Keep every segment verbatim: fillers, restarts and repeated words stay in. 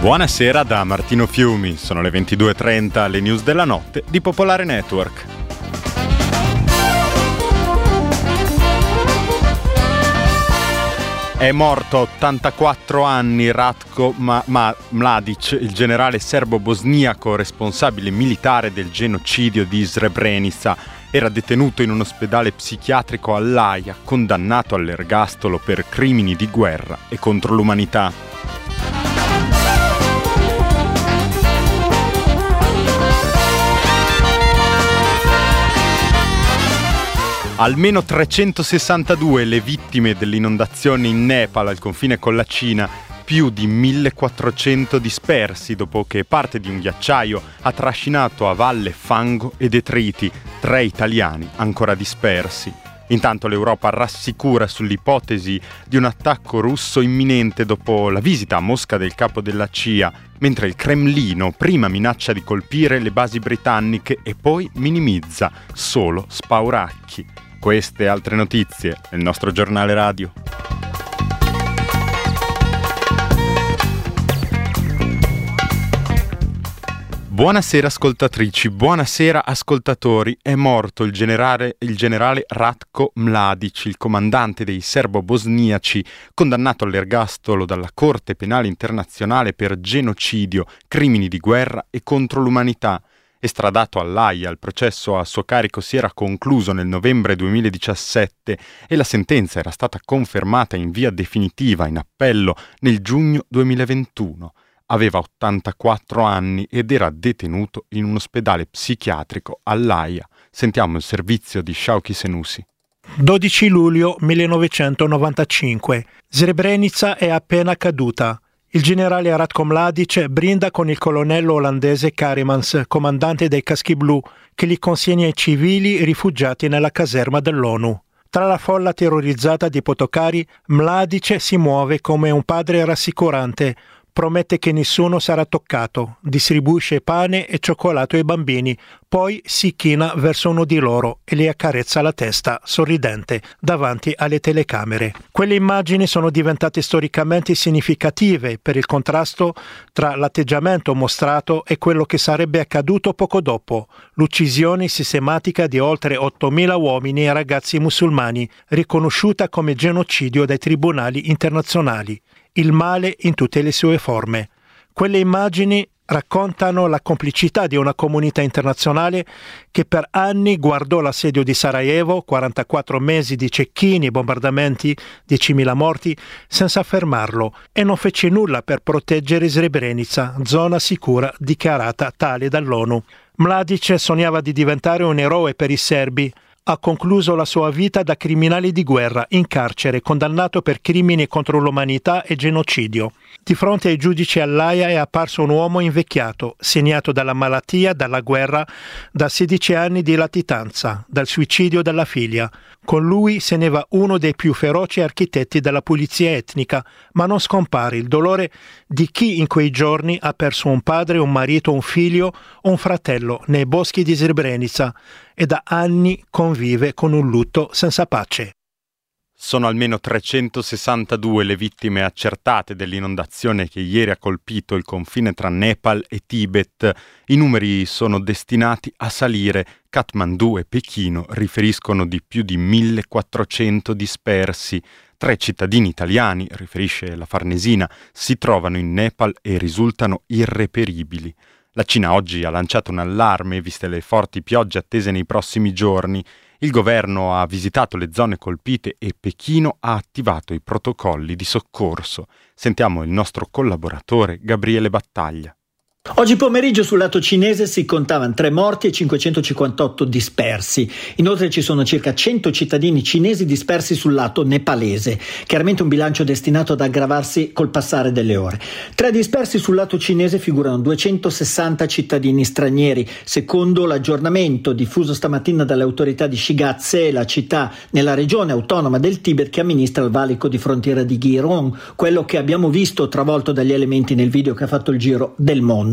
Buonasera da Martino Fiumi, sono le ventidue e trenta, le news della notte di Popolare Network. È morto a ottantaquattro anni Ratko Ma- Ma- Mladic, il generale serbo-bosniaco responsabile militare del genocidio di Srebrenica. Era detenuto in un ospedale psichiatrico all'Aia, condannato all'ergastolo per crimini di guerra e contro l'umanità. Almeno trecentosessantadue le vittime dell'inondazione in Nepal al confine con la Cina, più di millequattrocento dispersi dopo che parte di un ghiacciaio ha trascinato a valle fango e detriti, tre italiani ancora dispersi. Intanto l'Europa rassicura sull'ipotesi di un attacco russo imminente dopo la visita a Mosca del capo della C I A, mentre il Cremlino prima minaccia di colpire le basi britanniche e poi minimizza solo spauracchi. Queste e altre notizie nel nostro giornale radio. Buonasera ascoltatrici, buonasera ascoltatori. È morto il generale, il generale Ratko Mladic, il comandante dei serbo-bosniaci, condannato all'ergastolo dalla Corte Penale Internazionale per genocidio, crimini di guerra e contro l'umanità. Estradato all'Aia, il processo a suo carico si era concluso nel novembre duemiladiciassette e la sentenza era stata confermata in via definitiva in appello nel giugno duemilaventuno. Aveva ottantaquattro anni ed era detenuto in un ospedale psichiatrico all'Aia. Sentiamo il servizio di Shauki Senussi. dodici luglio millenovecentonovantacinque. Srebrenica è appena caduta. Il generale Ratko Mladic brinda con il colonnello olandese Karimans, comandante dei caschi blu, che li consegna ai civili rifugiati nella caserma dell'ONU. Tra la folla terrorizzata di Potokari, Mladic si muove come un padre rassicurante. Promette che nessuno sarà toccato, distribuisce pane e cioccolato ai bambini, poi si china verso uno di loro e li accarezza la testa, sorridente, davanti alle telecamere. Quelle immagini sono diventate storicamente significative per il contrasto tra l'atteggiamento mostrato e quello che sarebbe accaduto poco dopo, l'uccisione sistematica di oltre ottomila uomini e ragazzi musulmani, riconosciuta come genocidio dai tribunali internazionali. Il male in tutte le sue forme. Quelle immagini raccontano la complicità di una comunità internazionale che per anni guardò l'assedio di Sarajevo, quarantaquattro mesi di cecchini, bombardamenti, diecimila morti, senza fermarlo e non fece nulla per proteggere Srebrenica, zona sicura dichiarata tale dall'ONU. Mladic sognava di diventare un eroe per i serbi. Ha concluso la sua vita da criminale di guerra, in carcere, condannato per crimini contro l'umanità e genocidio. Di fronte ai giudici all'Aia è apparso un uomo invecchiato, segnato dalla malattia, dalla guerra, da sedici anni di latitanza, dal suicidio della figlia. Con lui se ne va uno dei più feroci architetti della pulizia etnica, ma non scompare il dolore di chi in quei giorni ha perso un padre, un marito, un figlio o un fratello nei boschi di Srebrenica e da anni convive con un lutto senza pace. Sono almeno trecentosessantadue le vittime accertate dell'inondazione che ieri ha colpito il confine tra Nepal e Tibet. I numeri sono destinati a salire. Kathmandu e Pechino riferiscono di più di millequattrocento dispersi. Tre cittadini italiani, riferisce la Farnesina, si trovano in Nepal e risultano irreperibili. La Cina oggi ha lanciato un allarme, viste le forti piogge attese nei prossimi giorni. Il governo ha visitato le zone colpite e Pechino ha attivato i protocolli di soccorso. Sentiamo il nostro collaboratore Gabriele Battaglia. Oggi pomeriggio sul lato cinese si contavano tre morti e cinquecentocinquantotto dispersi. Inoltre ci sono circa cento cittadini cinesi dispersi sul lato nepalese. Chiaramente un bilancio destinato ad aggravarsi col passare delle ore. Tra i dispersi sul lato cinese figurano duecentosessanta cittadini stranieri, secondo l'aggiornamento diffuso stamattina dalle autorità di Shigatse, la città nella regione autonoma del Tibet che amministra il valico di frontiera di Girong, quello che abbiamo visto travolto dagli elementi nel video che ha fatto il giro del mondo.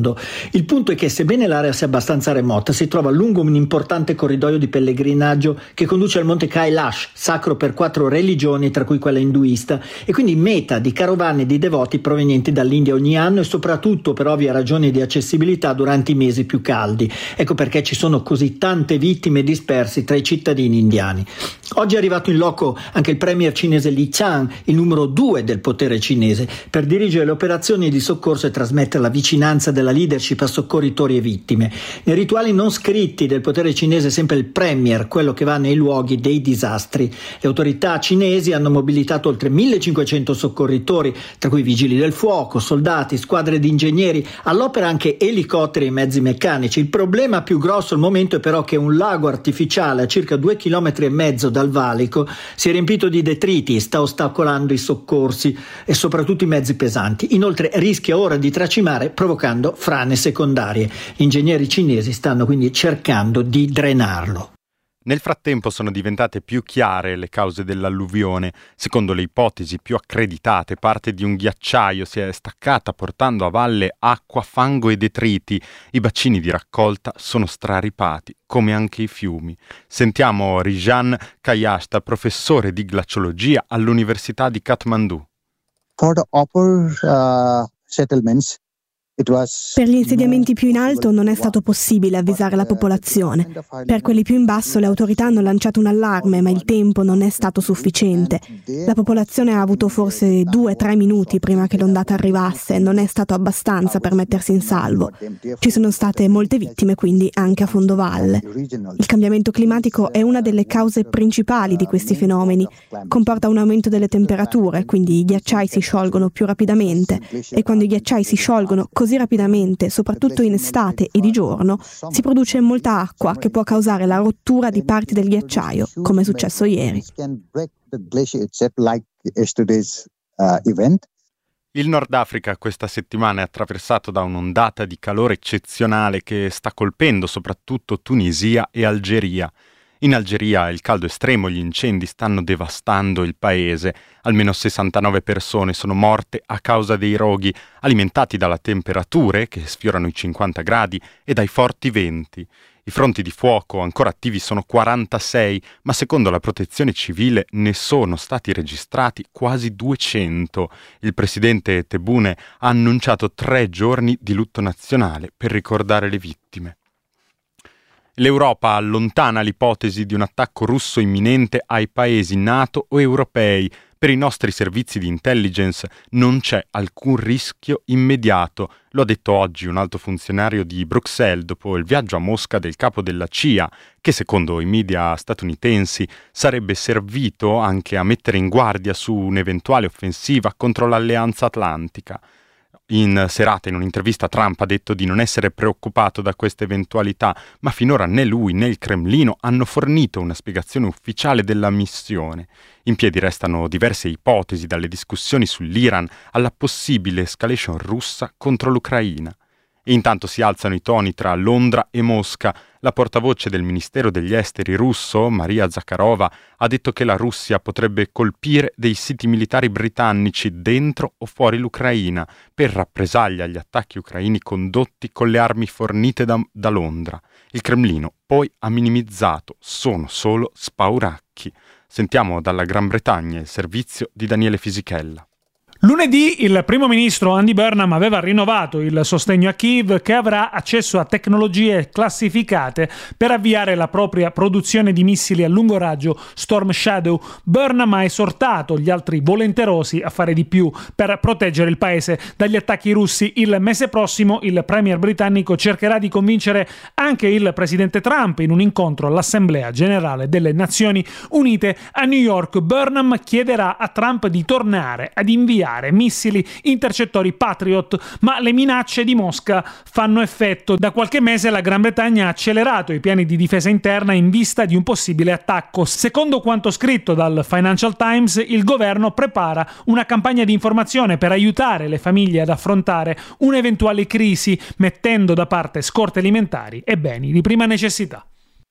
mondo. Il punto è che, sebbene l'area sia abbastanza remota, si trova lungo un importante corridoio di pellegrinaggio che conduce al monte Kailash, sacro per quattro religioni, tra cui quella induista, e quindi meta di carovane di devoti provenienti dall'India ogni anno, e soprattutto, per ovvie ragioni di accessibilità, durante i mesi più caldi. Ecco perché ci sono così tante vittime dispersi tra i cittadini indiani. Oggi è arrivato in loco anche il premier cinese Li Qiang, il numero due del potere cinese, per dirigere le operazioni di soccorso e trasmettere la vicinanza della leadership a soccorritori e vittime. Nei rituali non scritti del potere cinese è sempre il premier quello che va nei luoghi dei disastri. Le autorità cinesi hanno mobilitato oltre millecinquecento soccorritori, tra cui vigili del fuoco, soldati, squadre di ingegneri, all'opera anche elicotteri e mezzi meccanici. Il problema più grosso al momento è però che un lago artificiale a circa due chilometri e mezzo dal valico si è riempito di detriti e sta ostacolando i soccorsi e soprattutto i mezzi pesanti. Inoltre rischia ora di tracimare, provocando frane secondarie. Gli ingegneri cinesi stanno quindi cercando di drenarlo. Nel frattempo sono diventate più chiare le cause dell'alluvione. Secondo le ipotesi più accreditate, parte di un ghiacciaio si è staccata portando a valle acqua, fango e detriti. I bacini di raccolta sono straripati, come anche i fiumi. Sentiamo Rijan Kayashta, professore di glaciologia all'Università di Kathmandu. For the upper uh, settlements, per gli insediamenti più in alto non è stato possibile avvisare la popolazione. Per quelli più in basso le autorità hanno lanciato un allarme, ma il tempo non è stato sufficiente. La popolazione ha avuto forse due o tre minuti prima che l'ondata arrivasse, non è stato abbastanza per mettersi in salvo. Ci sono state molte vittime, quindi anche a fondovalle. Il cambiamento climatico è una delle cause principali di questi fenomeni. Comporta un aumento delle temperature, quindi i ghiacciai si sciolgono più rapidamente, e quando i ghiacciai si sciolgono così rapidamente, soprattutto in estate e di giorno, si produce molta acqua che può causare la rottura di parti del ghiacciaio, come è successo ieri. Il Nord Africa questa settimana è attraversato da un'ondata di calore eccezionale che sta colpendo soprattutto Tunisia e Algeria. In Algeria il caldo estremo e gli incendi stanno devastando il paese. Almeno sessantanove persone sono morte a causa dei roghi, alimentati dalle temperature che sfiorano i cinquanta gradi e dai forti venti. I fronti di fuoco ancora attivi sono quarantasei, ma secondo la protezione civile ne sono stati registrati quasi duecento. Il presidente Tebboune ha annunciato tre giorni di lutto nazionale per ricordare le vittime. L'Europa allontana l'ipotesi di un attacco russo imminente ai paesi NATO o europei. Per i nostri servizi di intelligence non c'è alcun rischio immediato, lo ha detto oggi un alto funzionario di Bruxelles dopo il viaggio a Mosca del capo della C I A, che secondo i media statunitensi sarebbe servito anche a mettere in guardia su un'eventuale offensiva contro l'Alleanza Atlantica. In serata, in un'intervista, Trump ha detto di non essere preoccupato da questa eventualità, ma finora né lui né il Cremlino hanno fornito una spiegazione ufficiale della missione. In piedi restano diverse ipotesi, dalle discussioni sull'Iran alla possibile escalation russa contro l'Ucraina. E intanto si alzano i toni tra Londra e Mosca. La portavoce del Ministero degli Esteri russo, Maria Zakharova, ha detto che la Russia potrebbe colpire dei siti militari britannici dentro o fuori l'Ucraina per rappresaglia agli attacchi ucraini condotti con le armi fornite da, da Londra. Il Cremlino poi ha minimizzato: sono solo spauracchi. Sentiamo dalla Gran Bretagna il servizio di Daniele Fisichella. Lunedì il primo ministro Andy Burnham aveva rinnovato il sostegno a Kiev, che avrà accesso a tecnologie classificate per avviare la propria produzione di missili a lungo raggio Storm Shadow. Burnham ha esortato gli altri volenterosi a fare di più per proteggere il paese dagli attacchi russi. Il mese prossimo il premier britannico cercherà di convincere anche il presidente Trump in un incontro all'Assemblea Generale delle Nazioni Unite a New York. Burnham chiederà a Trump di tornare ad inviare missili intercettori Patriot, ma le minacce di Mosca fanno effetto. Da qualche mese la Gran Bretagna ha accelerato i piani di difesa interna in vista di un possibile attacco. Secondo quanto scritto dal Financial Times, il governo prepara una campagna di informazione per aiutare le famiglie ad affrontare un'eventuale crisi, mettendo da parte scorte alimentari e beni di prima necessità.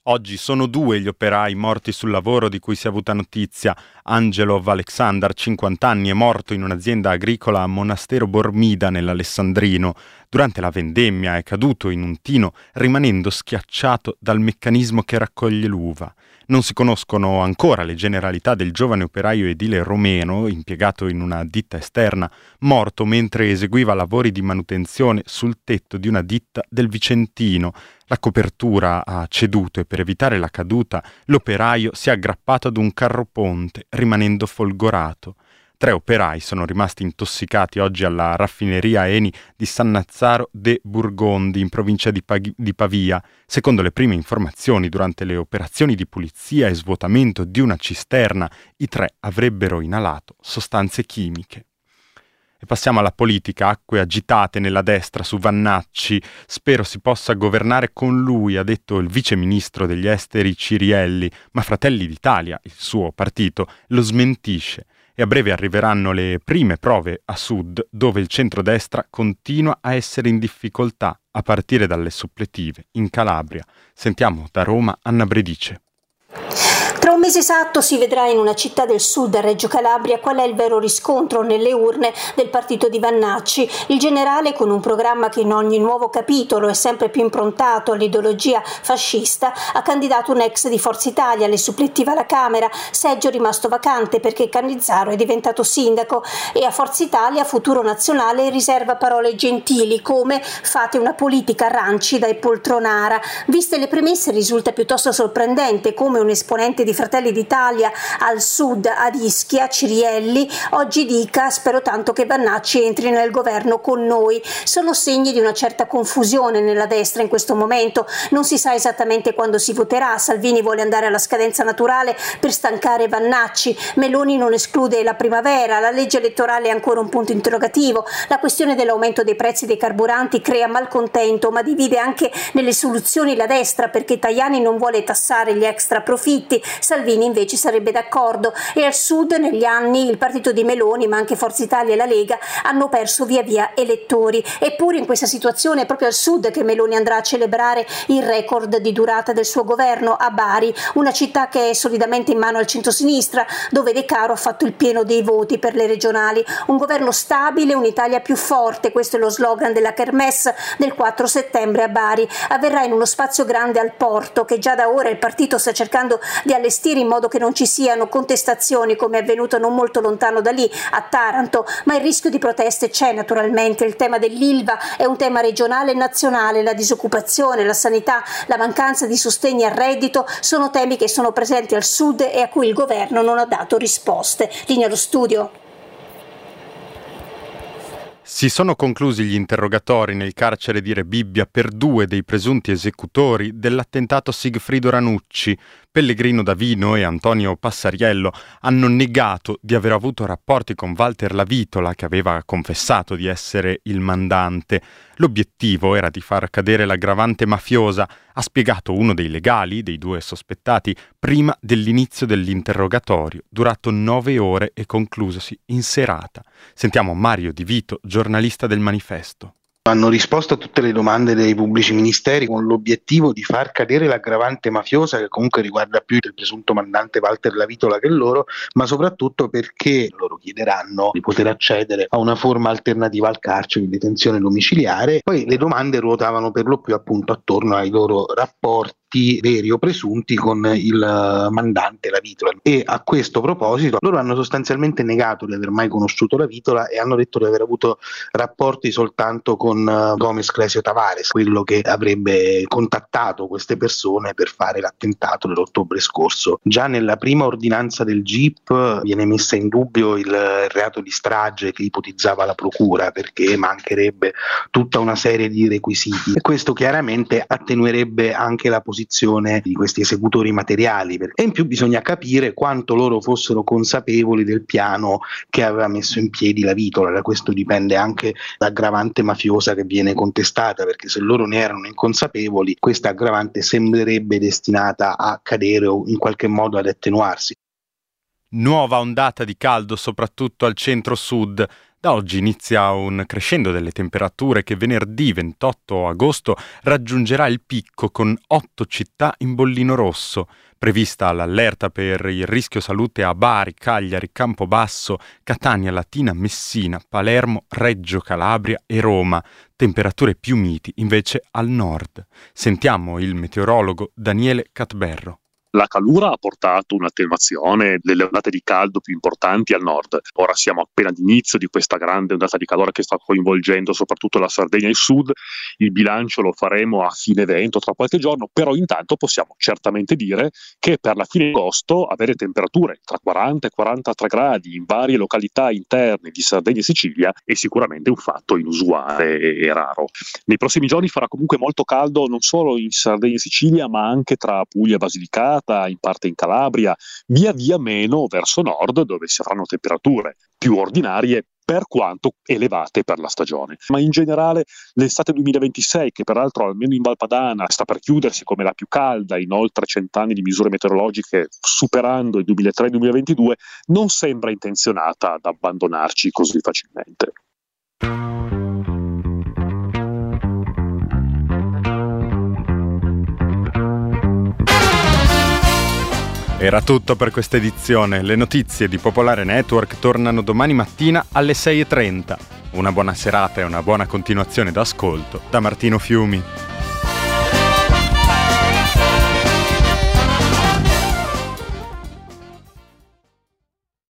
Oggi sono due gli operai morti sul lavoro di cui si è avuta notizia. Angelo Aleksandar, cinquanta anni, è morto in un'azienda agricola a Monastero Bormida nell'Alessandrino. Durante la vendemmia è caduto in un tino rimanendo schiacciato dal meccanismo che raccoglie l'uva. Non si conoscono ancora le generalità del giovane operaio edile romeno, impiegato in una ditta esterna, morto mentre eseguiva lavori di manutenzione sul tetto di una ditta del Vicentino. La copertura ha ceduto e per evitare la caduta l'operaio si è aggrappato ad un carroponte, rimanendo folgorato. Tre operai sono rimasti intossicati oggi alla raffineria Eni di Sannazzaro de Burgondi, in provincia di, Pag- di Pavia. Secondo le prime informazioni, durante le operazioni di pulizia e svuotamento di una cisterna, i tre avrebbero inalato sostanze chimiche. E passiamo alla politica. Acque agitate nella destra su Vannacci. Spero si possa governare con lui, ha detto il vice ministro degli esteri Cirielli, ma Fratelli d'Italia, il suo partito, lo smentisce. E a breve arriveranno le prime prove a sud, dove il centrodestra continua a essere in difficoltà, a partire dalle suppletive in Calabria. Sentiamo da Roma Anna Bredice. Tra un mese esatto si vedrà in una città del sud, a Reggio Calabria, qual è il vero riscontro nelle urne del partito di Vannacci. Il generale, con un programma che in ogni nuovo capitolo è sempre più improntato all'ideologia fascista, ha candidato un ex di Forza Italia alle supplettive alla Camera, seggio rimasto vacante perché Cannizzaro è diventato sindaco, e a Forza Italia, Futuro Nazionale, riserva parole gentili come «fate una politica rancida e poltronara». Viste le premesse risulta piuttosto sorprendente come un esponente di Fratelli d'Italia al sud, ad Ischia, Cirielli, oggi dica «spero tanto che Vannacci entri nel governo con noi». Sono segni di una certa confusione nella destra in questo momento, non si sa esattamente quando si voterà. Salvini vuole andare alla scadenza naturale per stancare Vannacci, Meloni non esclude la primavera, la legge elettorale è ancora un punto interrogativo, la questione dell'aumento dei prezzi dei carburanti crea malcontento ma divide anche nelle soluzioni la destra, perché Tajani non vuole tassare gli extra profitti, Salvini invece sarebbe d'accordo, e al sud negli anni il partito di Meloni, ma anche Forza Italia e la Lega, hanno perso via via elettori. Eppure in questa situazione è proprio al sud che Meloni andrà a celebrare il record di durata del suo governo, a Bari, una città che è solidamente in mano al centrosinistra, dove De Caro ha fatto il pieno dei voti per le regionali. Un governo stabile, un'Italia più forte, questo è lo slogan della Kermesse del quattro settembre a Bari. Avverrà in uno spazio grande al porto, che già da ora il partito sta cercando di allestire in modo che non ci siano contestazioni, come è avvenuto non molto lontano da lì, a Taranto, ma il rischio di proteste c'è naturalmente. Il tema dell'Ilva è un tema regionale e nazionale, la disoccupazione, la sanità, la mancanza di sostegni al reddito sono temi che sono presenti al sud e a cui il governo non ha dato risposte. Linea allo studio. Si sono conclusi gli interrogatori nel carcere di Rebibbia per due dei presunti esecutori dell'attentato Sigfrido Ranucci. Pellegrino Davino e Antonio Passariello hanno negato di aver avuto rapporti con Walter Lavitola, che aveva confessato di essere il mandante. L'obiettivo era di far cadere l'aggravante mafiosa, ha spiegato uno dei legali dei due sospettati prima dell'inizio dell'interrogatorio, durato nove ore e conclusosi in serata. Sentiamo Mario Di Vito, giornalista del Manifesto. Hanno risposto a tutte le domande dei pubblici ministeri con l'obiettivo di far cadere l'aggravante mafiosa, che comunque riguarda più il presunto mandante Walter Lavitola che loro, ma soprattutto perché loro chiederanno di poter accedere a una forma alternativa al carcere di detenzione domiciliare. Poi le domande ruotavano per lo più appunto attorno ai loro rapporti veri o presunti con il mandante Lavitola, e a questo proposito loro hanno sostanzialmente negato di aver mai conosciuto Lavitola e hanno detto di aver avuto rapporti soltanto con Gomez Clesio Tavares, quello che avrebbe contattato queste persone per fare l'attentato dell'ottobre scorso. Già nella prima ordinanza del G I P viene messa in dubbio il reato di strage che ipotizzava la procura, perché mancherebbe tutta una serie di requisiti, e questo chiaramente attenuerebbe anche la posizione di questi esecutori materiali, e in più bisogna capire quanto loro fossero consapevoli del piano che aveva messo in piedi Lavitola. Da questo dipende anche l'aggravante mafiosa che viene contestata, perché se loro ne erano inconsapevoli, questa aggravante sembrerebbe destinata a cadere o in qualche modo ad attenuarsi. Nuova ondata di caldo soprattutto al centro-sud. Da oggi inizia un crescendo delle temperature che venerdì ventotto agosto raggiungerà il picco con otto città in bollino rosso. Prevista l'allerta per il rischio salute a Bari, Cagliari, Campobasso, Catania, Latina, Messina, Palermo, Reggio Calabria e Roma. Temperature più miti invece al nord. Sentiamo il meteorologo Daniele Catberro. La calura ha portato un'attenuazione delle ondate di caldo più importanti al nord. Ora siamo appena all'inizio di questa grande ondata di calore che sta coinvolgendo soprattutto la Sardegna e il sud. Il bilancio lo faremo a fine evento tra qualche giorno, però intanto possiamo certamente dire che per la fine agosto avere temperature tra quaranta e quarantatré gradi in varie località interne di Sardegna e Sicilia è sicuramente un fatto inusuale e raro. Nei prossimi giorni farà comunque molto caldo non solo in Sardegna e Sicilia, ma anche tra Puglia e Basilicata, in parte in Calabria, via via meno verso nord, dove si avranno temperature più ordinarie per quanto elevate per la stagione. Ma in generale l'estate duemilaventisei, che peraltro almeno in Val Padana sta per chiudersi come la più calda in oltre cent'anni di misure meteorologiche, superando il duemilatré duemilaventidue, non sembra intenzionata ad abbandonarci così facilmente. Era tutto per questa edizione. Le notizie di Popolare Network tornano domani mattina alle sei e trenta. Una buona serata e una buona continuazione d'ascolto da Martino Fiumi.